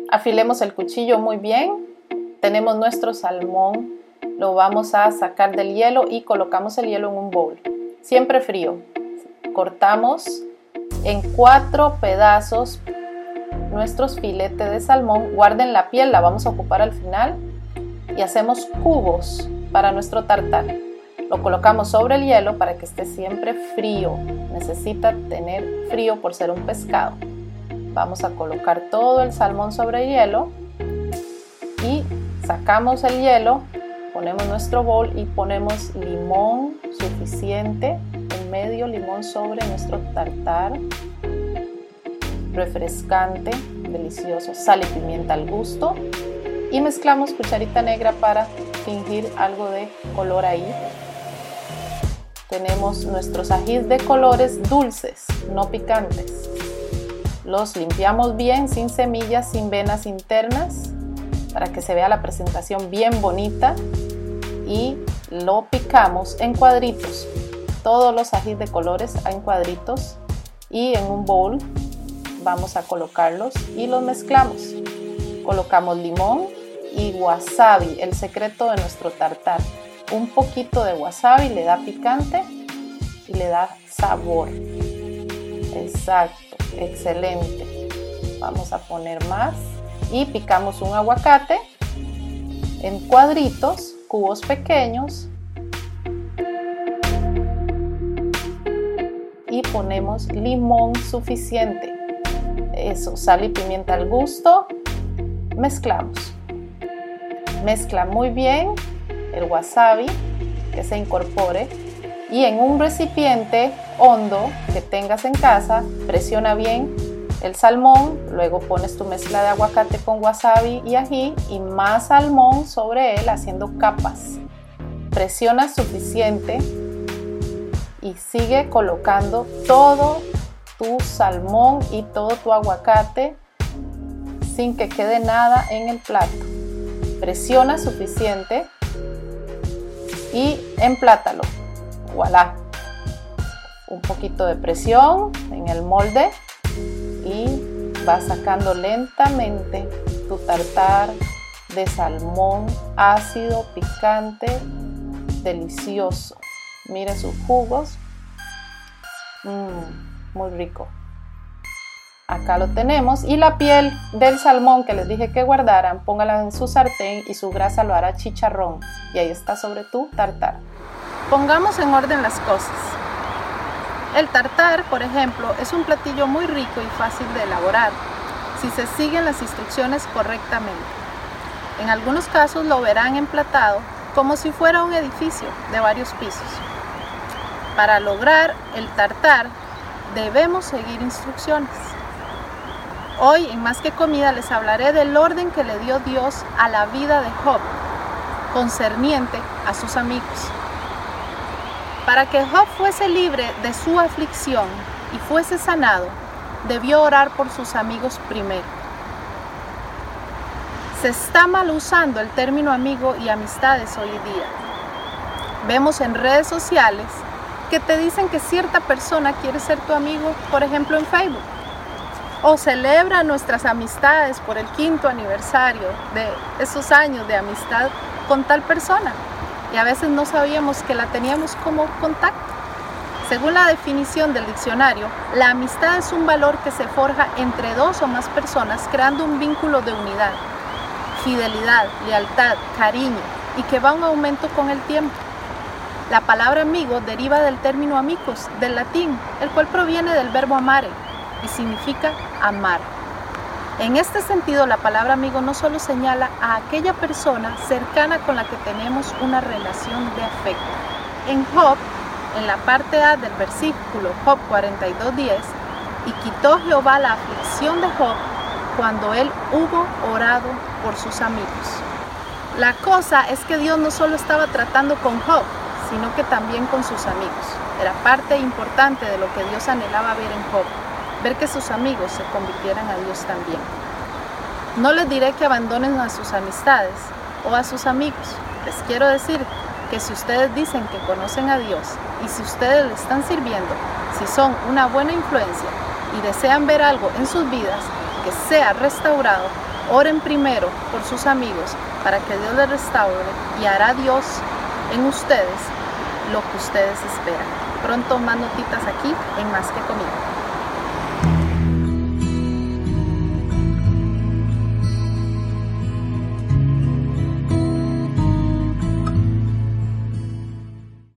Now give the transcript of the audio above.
Afilemos el cuchillo muy bien. Tenemos nuestro salmón. Lo vamos a sacar del hielo y colocamos el hielo en un bowl. Siempre frío. Cortamos en 4 pedazos nuestros filetes de salmón. Guarden la piel, la vamos a ocupar al final. Y hacemos cubos para nuestro tartar. Lo colocamos sobre el hielo para que esté siempre frío. Necesita tener frío por ser un pescado. Vamos a colocar todo el salmón sobre el hielo y sacamos el hielo, ponemos nuestro bowl y ponemos limón suficiente, en medio limón sobre nuestro tartar, refrescante, delicioso, sal y pimienta al gusto y mezclamos cucharita negra para fingir algo de color ahí. Tenemos nuestros ajís de colores dulces, no picantes. Los limpiamos bien, sin semillas, sin venas internas, para que se vea la presentación bien bonita. Y lo picamos en cuadritos. Todos los ajís de colores en cuadritos. Y en un bowl vamos a colocarlos y los mezclamos. Colocamos limón y wasabi, el secreto de nuestro tartar. Un poquito de wasabi le da picante y le da sabor. Exacto. Excelente. Vamos a poner más y picamos un aguacate en cuadritos, cubos pequeños y ponemos limón suficiente. Eso, sal y pimienta al gusto. Mezclamos. Mezcla muy bien el wasabi que se incorpore. Y en un recipiente hondo que tengas en casa, presiona bien el salmón, luego pones tu mezcla de aguacate con wasabi y ají y más salmón sobre él haciendo capas. Presiona suficiente y sigue colocando todo tu salmón y todo tu aguacate sin que quede nada en el plato. Presiona suficiente y emplátalo. Voilà, un poquito de presión en el molde y vas sacando lentamente tu tartar de salmón ácido, picante, delicioso. Miren sus jugos, muy rico. Acá lo tenemos y la piel del salmón que les dije que guardaran, póngala en su sartén y su grasa lo hará chicharrón y ahí está sobre tu tartar. Pongamos en orden las cosas. El tartar, por ejemplo, es un platillo muy rico y fácil de elaborar si se siguen las instrucciones correctamente. En algunos casos lo verán emplatado como si fuera un edificio de varios pisos. Para lograr el tartar debemos seguir instrucciones. Hoy en Más que Comida les hablaré del orden que le dio Dios a la vida de Job, concerniente a sus amigos. Para que Job fuese libre de su aflicción y fuese sanado, debió orar por sus amigos primero. Se está mal usando el término amigo y amistades hoy día. Vemos en redes sociales que te dicen que cierta persona quiere ser tu amigo, por ejemplo en Facebook, o celebra nuestras amistades por el 5º aniversario de esos años de amistad con tal persona. Y a veces no sabíamos que la teníamos como contacto. Según la definición del diccionario, la amistad es un valor que se forja entre 2 o más personas creando un vínculo de unidad, fidelidad, lealtad, cariño y que va en aumento con el tiempo. La palabra amigo deriva del término amicus, del latín, el cual proviene del verbo amare y significa amar. En este sentido, la palabra amigo no solo señala a aquella persona cercana con la que tenemos una relación de afecto. En Job, en la parte A del versículo Job 42:10, y quitó Jehová la aflicción de Job cuando él hubo orado por sus amigos. La cosa es que Dios no solo estaba tratando con Job, sino que también con sus amigos. Era parte importante de lo que Dios anhelaba ver en Job. Ver que sus amigos se convirtieran a Dios también. No les diré que abandonen a sus amistades o a sus amigos. Les quiero decir que si ustedes dicen que conocen a Dios y si ustedes le están sirviendo, si son una buena influencia y desean ver algo en sus vidas que sea restaurado, Oren primero por sus amigos para que Dios les restaure y hará Dios en ustedes lo que ustedes esperan. Pronto más notitas aquí en Más que Comida.